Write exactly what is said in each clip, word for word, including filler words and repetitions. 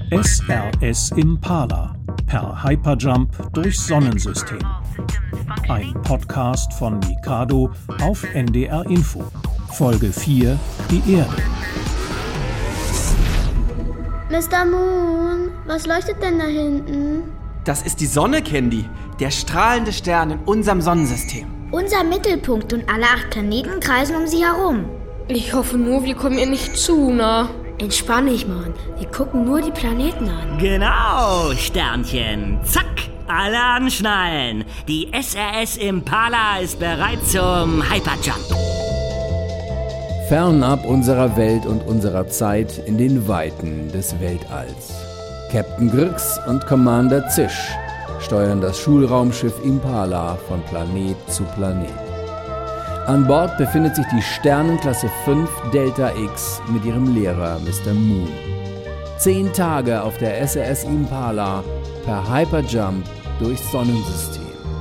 S R S Impala per Hyperjump durchs Sonnensystem. Ein Podcast von Mikado auf N D R Info. Folge vier, die Erde. Mister Moon, was leuchtet denn da hinten? Das ist die Sonne, Candy. Der strahlende Stern in unserem Sonnensystem. Unser Mittelpunkt und alle acht Planeten kreisen um sie herum. Ich hoffe nur, wir kommen ihr nicht zu nah. Entspann dich, Mann. Wir gucken nur die Planeten an. Genau, Sternchen. Zack, alle anschnallen. Die S R S Impala ist bereit zum Hyperjump. Fernab unserer Welt und unserer Zeit in den Weiten des Weltalls. Captain Grix und Commander Zisch steuern das Schulraumschiff Impala von Planet zu Planet. An Bord befindet sich die Sternenklasse fünf Delta X mit ihrem Lehrer Mister Moon. Zehn Tage auf der S R S Impala per Hyperjump durchs Sonnensystem.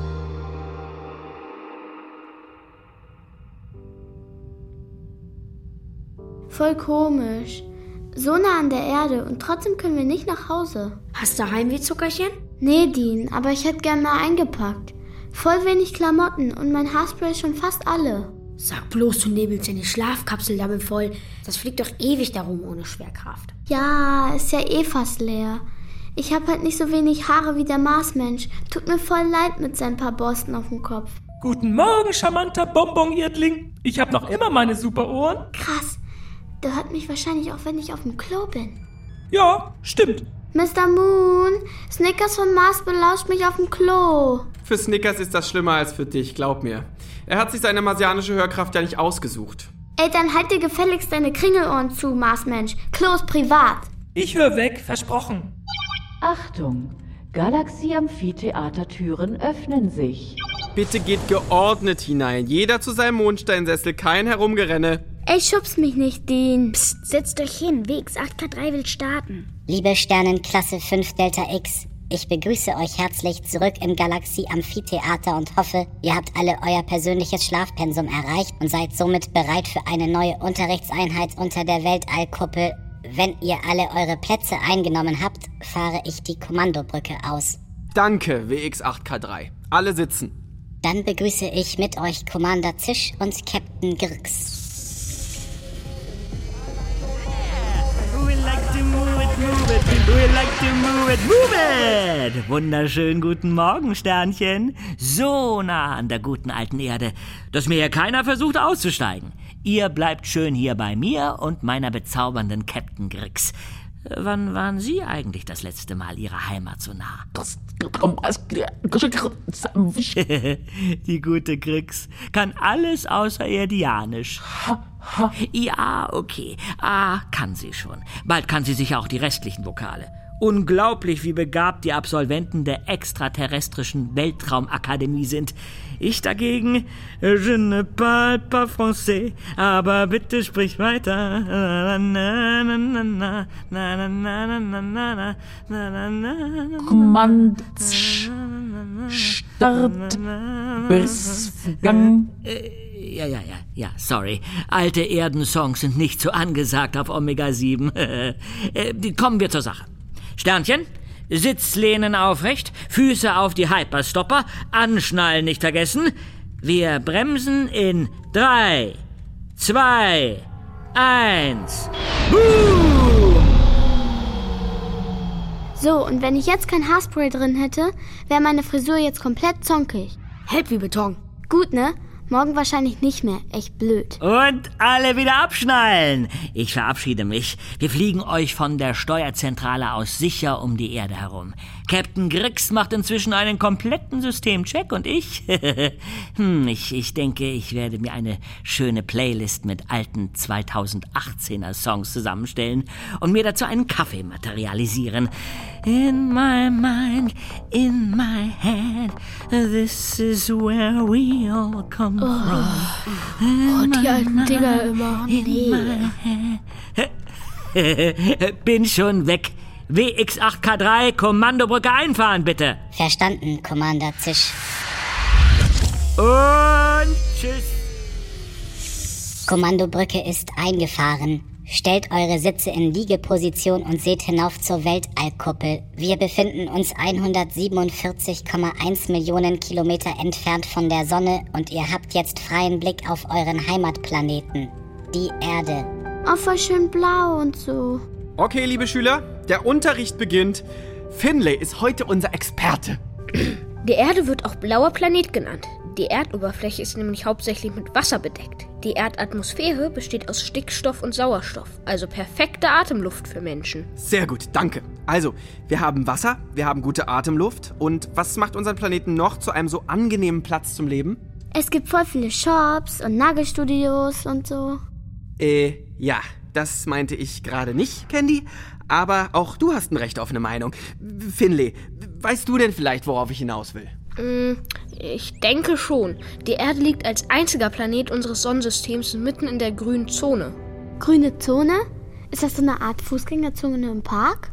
Voll komisch. So nah an der Erde und trotzdem können wir nicht nach Hause. Hast du Heimweh, Zuckerchen? Nee, Dean, aber ich hätte gern mal eingepackt. Voll wenig Klamotten und mein Haarspray schon fast alle. Sag bloß, du nebelst deine Schlafkapsel damit voll. Das fliegt doch ewig darum ohne Schwerkraft. Ja, ist ja eh fast leer. Ich hab halt nicht so wenig Haare wie der Marsmensch. Tut mir voll leid mit seinen paar Borsten auf dem Kopf. Guten Morgen, charmanter Bonbon-Erdling. Ich hab noch immer meine super Ohren. Krass. Der hört mich wahrscheinlich auch, wenn ich auf dem Klo bin. Ja, stimmt. Mister Moon, Snickers von Mars belauscht mich auf dem Klo. Für Snickers ist das schlimmer als für dich, glaub mir. Er hat sich seine marsianische Hörkraft ja nicht ausgesucht. Ey, dann halt dir gefälligst deine Kringelohren zu, Marsmensch. Klo ist privat. Ich hör weg, versprochen. Achtung, Galaxie-Amphitheater-Türen öffnen sich. Bitte geht geordnet hinein. Jeder zu seinem Mondsteinsessel, kein Herumgerenne. Ey, schubst mich nicht, Dean. Psst, setzt euch hin. W X acht K drei will starten. Liebe Sternenklasse fünf Delta X, ich begrüße euch herzlich zurück im Galaxie-Amphitheater und hoffe, ihr habt alle euer persönliches Schlafpensum erreicht und seid somit bereit für eine neue Unterrichtseinheit unter der Weltallkuppel. Wenn ihr alle eure Plätze eingenommen habt, fahre ich die Kommandobrücke aus. Danke, W X acht K drei. Alle sitzen. Dann begrüße ich mit euch Commander Zisch und Captain Grix. We like to move it, move it. We like to move it, move it. Wunderschönen guten Morgen, Sternchen. So nah an der guten alten Erde, dass mir hier keiner versucht auszusteigen. Ihr bleibt schön hier bei mir und meiner bezaubernden Captain Grix. Wann waren Sie eigentlich das letzte Mal Ihrer Heimat so nah? Die gute Grix kann alles außererdianisch. Ja, okay. Ah, kann sie schon. Bald kann sie sicher auch die restlichen Vokale. Unglaublich, wie begabt die Absolventen der extraterrestrischen Weltraumakademie sind. Ich dagegen, je ne parle pas français, aber bitte sprich weiter. Kommand Start Gang. Ja, ja, ja, ja, sorry. Alte Erdensongs sind nicht so angesagt auf Omega sieben. Kommen wir zur Sache. Sternchen, Sitzlehnen aufrecht, Füße auf die Hyperstopper, anschnallen nicht vergessen. Wir bremsen in drei, zwei, eins. Boom! So, und wenn ich jetzt kein Haarspray drin hätte, wäre meine Frisur jetzt komplett zonkig. Hält wie Beton. Gut, ne? Morgen wahrscheinlich nicht mehr. Echt blöd. Und alle wieder abschnallen. Ich verabschiede mich. Wir fliegen euch von der Steuerzentrale aus sicher um die Erde herum. Captain Grix macht inzwischen einen kompletten Systemcheck und ich, hm, ich, ich denke, ich werde mir eine schöne Playlist mit alten zweitausendachtzehner Songs zusammenstellen und mir dazu einen Kaffee materialisieren. In my mind, in my head, this is where we all come oh. from. Oh, die alten Dinger immer. Nee. Bin schon weg. W X acht K drei, Kommandobrücke einfahren, bitte. Verstanden, Commander Zisch. Und tschüss. Kommandobrücke ist eingefahren. Stellt eure Sitze in Liegeposition und seht hinauf zur Weltallkuppel. Wir befinden uns hundertsiebenundvierzig Komma eins Millionen Kilometer entfernt von der Sonne und ihr habt jetzt freien Blick auf euren Heimatplaneten, die Erde. Oh, voll schön blau und so. Okay, liebe Schüler, der Unterricht beginnt. Finlay ist heute unser Experte. Die Erde wird auch blauer Planet genannt. Die Erdoberfläche ist nämlich hauptsächlich mit Wasser bedeckt. Die Erdatmosphäre besteht aus Stickstoff und Sauerstoff, also perfekte Atemluft für Menschen. Sehr gut, danke. Also, wir haben Wasser, wir haben gute Atemluft. Und was macht unseren Planeten noch zu einem so angenehmen Platz zum Leben? Es gibt voll viele Shops und Nagelstudios und so. Äh, ja, das meinte ich gerade nicht, Candy. Aber auch du hast ein Recht auf eine Meinung. Finlay, weißt du denn vielleicht, worauf ich hinaus will? Ich denke schon. Die Erde liegt als einziger Planet unseres Sonnensystems mitten in der grünen Zone. Grüne Zone? Ist das so eine Art Fußgängerzone im Park?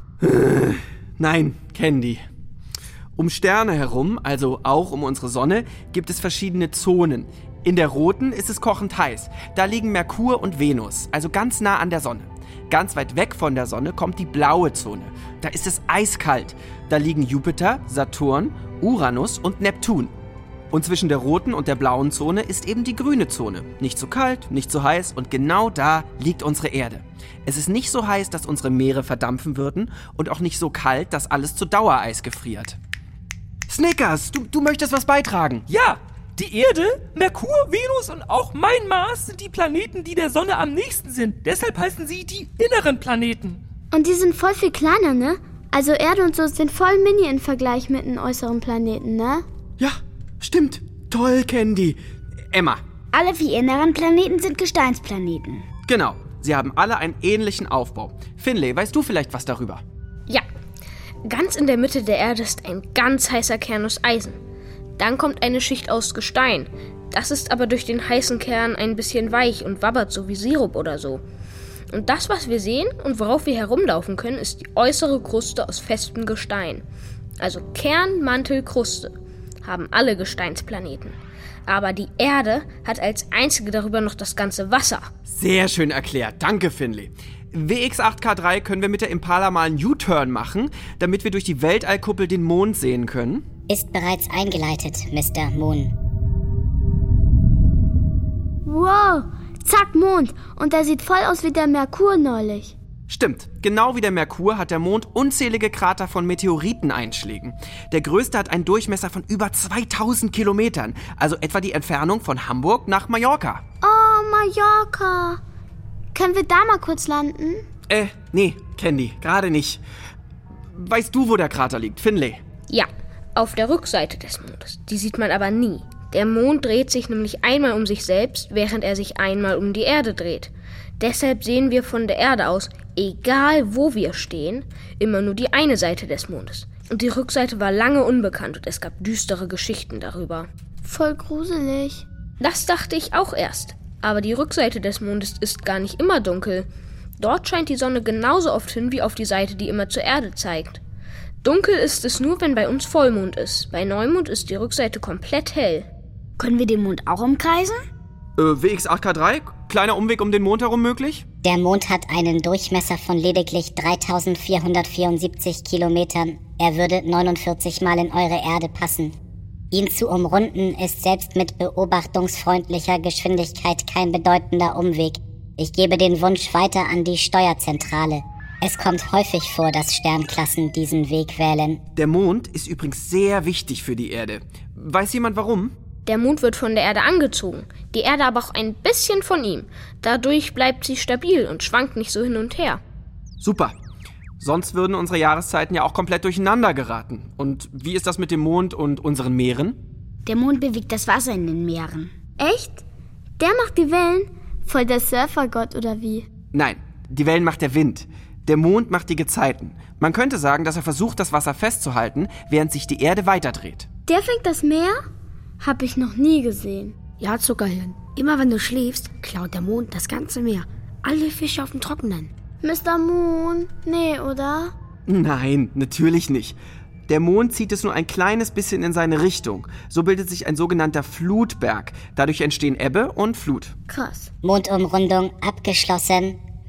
Nein, Candy. Um Sterne herum, also auch um unsere Sonne, gibt es verschiedene Zonen. In der roten ist es kochend heiß. Da liegen Merkur und Venus, also ganz nah an der Sonne. Ganz weit weg von der Sonne kommt die blaue Zone. Da ist es eiskalt. Da liegen Jupiter, Saturn, Uranus und Neptun. Und zwischen der roten und der blauen Zone ist eben die grüne Zone. Nicht zu kalt, nicht zu heiß und genau da liegt unsere Erde. Es ist nicht so heiß, dass unsere Meere verdampfen würden und auch nicht so kalt, dass alles zu Dauereis gefriert. Snickers, du, du möchtest was beitragen? Ja, die Erde, Merkur, Venus und auch mein Mars sind die Planeten, die der Sonne am nächsten sind. Deshalb heißen sie die inneren Planeten. Und die sind voll viel kleiner, ne? Also Erde und so sind voll mini im Vergleich mit den äußeren Planeten, ne? Ja, stimmt. Toll, Candy. Emma. Alle vier inneren Planeten sind Gesteinsplaneten. Genau. Sie haben alle einen ähnlichen Aufbau. Finlay, weißt du vielleicht was darüber? Ja. Ganz in der Mitte der Erde ist ein ganz heißer Kern aus Eisen. Dann kommt eine Schicht aus Gestein. Das ist aber durch den heißen Kern ein bisschen weich und wabbert so wie Sirup oder so. Und das, was wir sehen und worauf wir herumlaufen können, ist die äußere Kruste aus festem Gestein. Also Kern, Mantel, Kruste haben alle Gesteinsplaneten. Aber die Erde hat als einzige darüber noch das ganze Wasser. Sehr schön erklärt. Danke, Finlay. W X acht K drei können wir mit der Impala mal einen U-Turn machen, damit wir durch die Weltallkuppel den Mond sehen können. Ist bereits eingeleitet, Mister Moon. Wow, zack, Mond. Und der sieht voll aus wie der Merkur neulich. Stimmt, genau wie der Merkur hat der Mond unzählige Krater von Meteoriteneinschlägen. Der größte hat einen Durchmesser von über zweitausend Kilometern, also etwa die Entfernung von Hamburg nach Mallorca. Oh, Mallorca. Können wir da mal kurz landen? Äh, nee, Candy, gerade nicht. Weißt du, wo der Krater liegt, Finlay? Ja, auf der Rückseite des Mondes. Die sieht man aber nie. Der Mond dreht sich nämlich einmal um sich selbst, während er sich einmal um die Erde dreht. Deshalb sehen wir von der Erde aus, egal wo wir stehen, immer nur die eine Seite des Mondes. Und die Rückseite war lange unbekannt und es gab düstere Geschichten darüber. Voll gruselig. Das dachte ich auch erst. Aber die Rückseite des Mondes ist gar nicht immer dunkel. Dort scheint die Sonne genauso oft hin wie auf die Seite, die immer zur Erde zeigt. Dunkel ist es nur, wenn bei uns Vollmond ist. Bei Neumond ist die Rückseite komplett hell. Können wir den Mond auch umkreisen? Äh, W X acht K drei? Kleiner Umweg um den Mond herum möglich? Der Mond hat einen Durchmesser von lediglich dreitausendvierhundertvierundsiebzig Kilometern. Er würde neunundvierzig Mal in eure Erde passen. Ihn zu umrunden ist selbst mit beobachtungsfreundlicher Geschwindigkeit kein bedeutender Umweg. Ich gebe den Wunsch weiter an die Steuerzentrale. Es kommt häufig vor, dass Sternklassen diesen Weg wählen. Der Mond ist übrigens sehr wichtig für die Erde. Weiß jemand warum? Der Mond wird von der Erde angezogen, die Erde aber auch ein bisschen von ihm. Dadurch bleibt sie stabil und schwankt nicht so hin und her. Super. Sonst würden unsere Jahreszeiten ja auch komplett durcheinander geraten. Und wie ist das mit dem Mond und unseren Meeren? Der Mond bewegt das Wasser in den Meeren. Echt? Der macht die Wellen? Voll der Surfergott oder wie? Nein, die Wellen macht der Wind. Der Mond macht die Gezeiten. Man könnte sagen, dass er versucht, das Wasser festzuhalten, während sich die Erde weiterdreht. Der fängt das Meer? Hab ich noch nie gesehen. Ja, Zuckerhirn. Immer wenn du schläfst, klaut der Mond das ganze Meer. Alle Fische auf dem Trockenen. Mister Moon? Nee, oder? Nein, natürlich nicht. Der Mond zieht es nur ein kleines bisschen in seine Richtung. So bildet sich ein sogenannter Flutberg. Dadurch entstehen Ebbe und Flut. Krass. Mondumrundung abgeschlossen.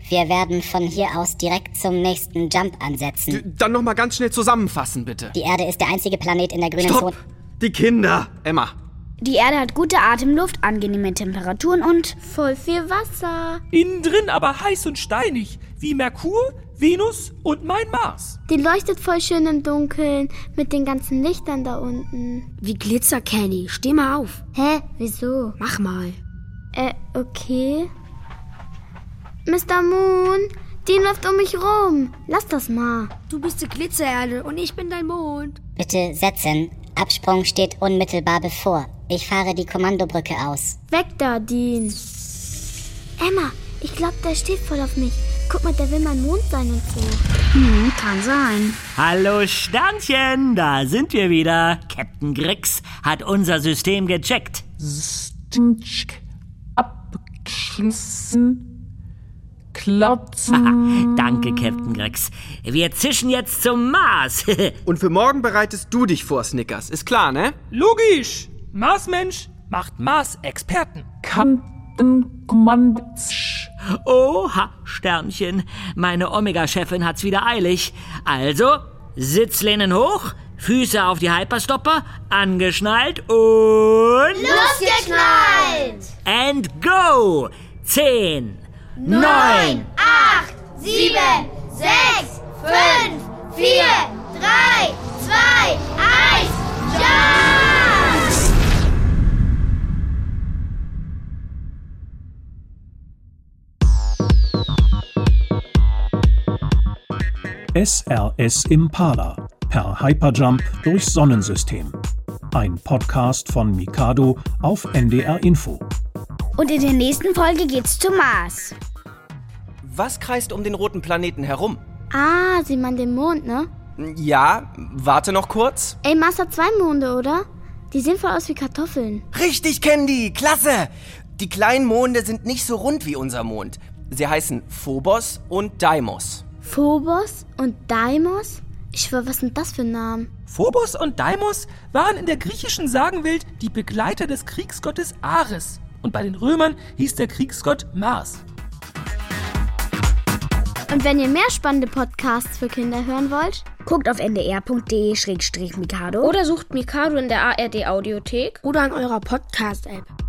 Wir werden von hier aus direkt zum nächsten Jump ansetzen. Dann nochmal ganz schnell zusammenfassen, bitte. Die Erde ist der einzige Planet in der grünen Stopp! Zone. Die Kinder! Emma. Die Erde hat gute Atemluft, angenehme Temperaturen und Voll viel Wasser. Innen drin aber heiß und steinig, wie Merkur, Venus und mein Mars. Die leuchtet voll schön im Dunkeln mit den ganzen Lichtern da unten. wie Glitzer, Kenny. Steh mal auf. Hä? Wieso? Mach mal. Äh, okay. Mister Moon, die läuft um mich rum. Lass das mal. Du bist die Glitzererde und ich bin dein Mond. Bitte setzen. Absprung steht unmittelbar bevor. Ich fahre die Kommandobrücke aus. Weg da, Dean. Emma, ich glaube, der steht voll auf mich. Guck mal, der will mein Mond sein und so. Hm, kann sein. Hallo Sternchen, da sind wir wieder. Captain Grix hat unser System gecheckt. Abschließen. Klopfen. Danke, Captain Grix. Wir zischen jetzt zum Mars. Und für morgen bereitest du dich vor, Snickers. Ist klar, ne? Logisch. Marsmensch macht Mars-Experten. Oha, Sternchen. Meine Omega-Chefin hat's wieder eilig. Also, Sitzlehnen hoch, Füße auf die Hyperstopper, angeschnallt und... Losgeknallt! And go! Zehn, Neun, acht, sieben, sechs, fünf, vier, drei, zwei, eins, Jump! S R S Impala per Hyperjump durchs Sonnensystem. Ein Podcast von Mikado auf N D R Info. Und in der nächsten Folge geht's zum Mars. Was kreist um den roten Planeten herum? Ah, sieh man den Mond, ne? Ja, warte noch kurz. Ey, Mars hat zwei Monde, oder? Die sehen voll aus wie Kartoffeln. Richtig, Candy, klasse! Die kleinen Monde sind nicht so rund wie unser Mond. Sie heißen Phobos und Deimos. Phobos und Deimos? Ich schwör, was sind das für Namen? Phobos und Deimos waren in der griechischen Sagenwelt die Begleiter des Kriegsgottes Ares. Und bei den Römern hieß der Kriegsgott Mars. Und wenn ihr mehr spannende Podcasts für Kinder hören wollt, Guckt auf n d r punkt d e slash mikado Oder sucht Mikado in der A R D Audiothek. oder in eurer Podcast-App.